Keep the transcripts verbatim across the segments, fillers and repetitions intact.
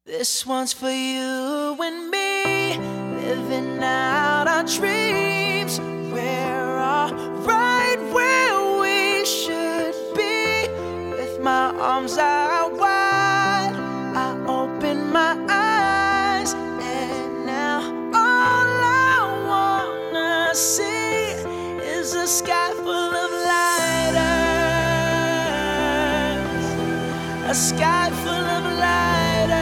This one's for you and me, living out our dreams. We're all right where we should be. With my arms out wide, I open my eyes, and now all I wanna see is a sky full of lighters, a sky full of lighters.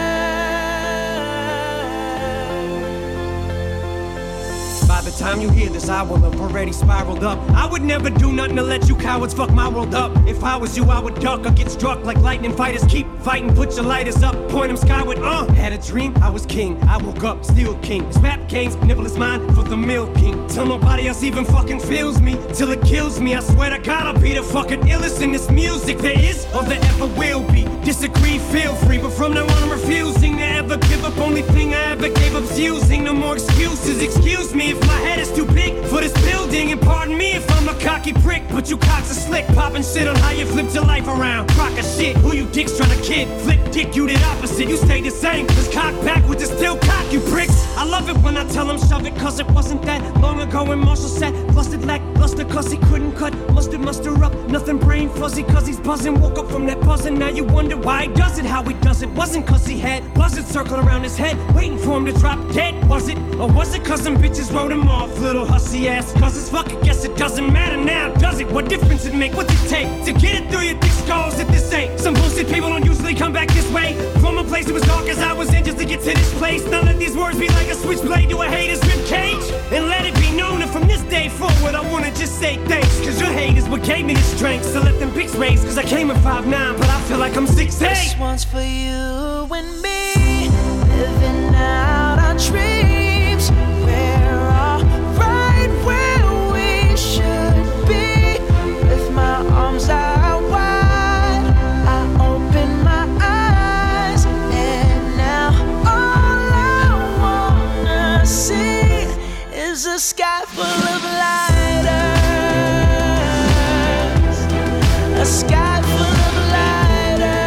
By the time you hear this, I will have already spiraled up. I would never do nothing to let you cowards fuck my world up. If I was you, I would duck or get struck like lightning fighters. Keep fighting, put your lighters up, point them skyward, uh Had a dream, I was king, I woke up, still king. This rap game's nibble is mine for the milk king. Till nobody else even fucking feels me, till it kills me. I swear to God, I'll be the fucking illest in this music there is or there ever will be. Disagree, feel free, but from now on I'm refusing to ever give up. Only thing I ever gave up's using. No more excuses, excuse me if my head is too big for this building. And pardon me if I'm a cocky prick, but you cocks are slick, popping shit on how you flipped your life around. Crock of shit, who you dicks trying to kid? Flip dick, you did opposite, you stayed the same. Just cock backwards and still cock, you pricks. I love it when I tell them shove it, cause it wasn't that long ago when Marshall said busted lackluster cause he couldn't cut mustard muster up, nothing brain fuzzy cause he's buzzing. Woke up from that buzzing, now you wonder why he does it, how he does it. Wasn't cause he had buzzards circling around his head, waiting for him to drop dead, was it? Or was it cause some bitches wrote him off, little hussy ass? Cause it's fuck, I guess it doesn't matter now, does it? What difference it make? What's it take to get it through your thick skulls if this ain't some bullshit? People don't usually come back this way, from a place that was dark as I was in just to get to this place. Now let these words be like a switchblade to a hater's ribcage, and let it be known that from this day forward I wanna just say thanks, cause your hate is what gave me the strength. So let them pics raise, cause I came at five nine, but I feel like I'm six eight. This one's for you and me, living out our dreams. We're all right where we should be. With my arms out wide, I open my eyes, and now all I wanna see is a sky full of lighters, a sky full of lighters.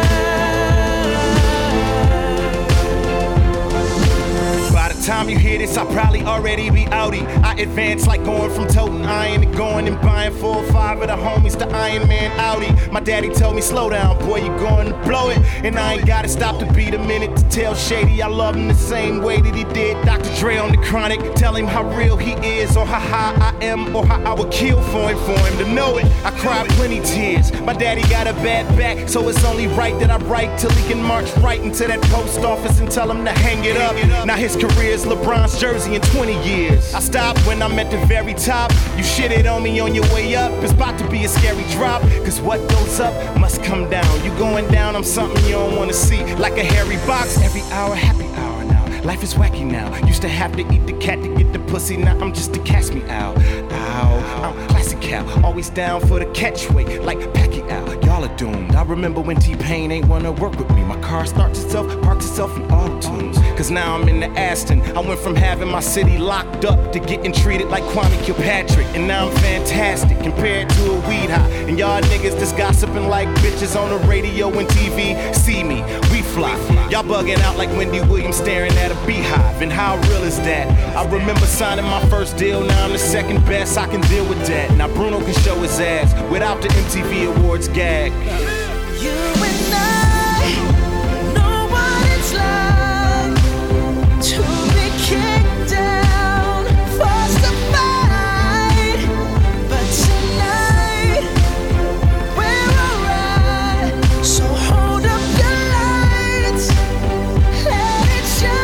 By the time you hear this, I'll probably already be outie. I advance like going from toting iron to going and buying four or five of the homies to Iron Man Audi. My daddy told me, slow down, boy, you going to blow it. And I ain't gotta stop to beat a minute to tell Shady I love him the same way that he did Doctor Dre on the Chronic. Tell him how real he is, or how high I am, or how I would kill for him, for him to know it. I cried plenty tears. My daddy got a bad back, so it's only right that I write till he can march right into that post office and tell him to hang it up. Now his career's LeBron's jersey in twenty years. I stopped when I'm at the very top. You shitted on me on your way up, it's about to be a scary drop. Cause what goes up must come down. You going down, I'm something you don't wanna see. Like a hairy box, every hour, happy hour now. Life is wacky now. Used to have to eat the cat to get the pussy, now I'm just a cast me out. Ow, I'm classic Cal, always down for the catchweight, like Pacquiao. Y'all are doomed. I remember when T-Pain ain't wanna work with me. My car starts itself, parks itself in auto-tunes. Cause now I'm in the Aston. I went from having my city locked up to getting treated like Kwame Kilpatrick. And now I'm fantastic compared to a weed high. And y'all niggas just gossiping like bitches on the radio and T V. See me, we fly. Y'all bugging out like Wendy Williams staring at a beehive. And how real is that? I remember signing my first deal, now I'm the second best. I can deal with that. Now Bruno can show his ass without the M T V Awards gag. You and I know what it's like to be kicked down, forced to fight. But tonight we're alright. So hold up the lights, let it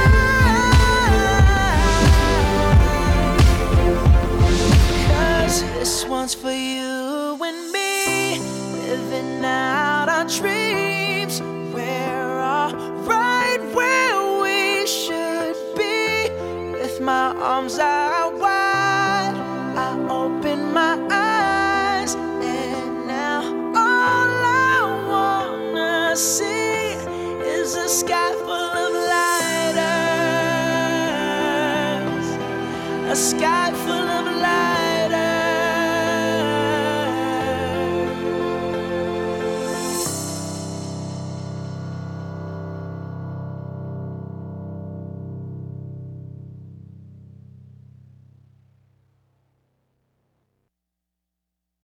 shine. Cause this one's for you and me, living out our dreams. We're all right where we should be. With my arms out wide, I open my eyes, and now all I wanna see is a sky full of lighters, a sky full of lighters.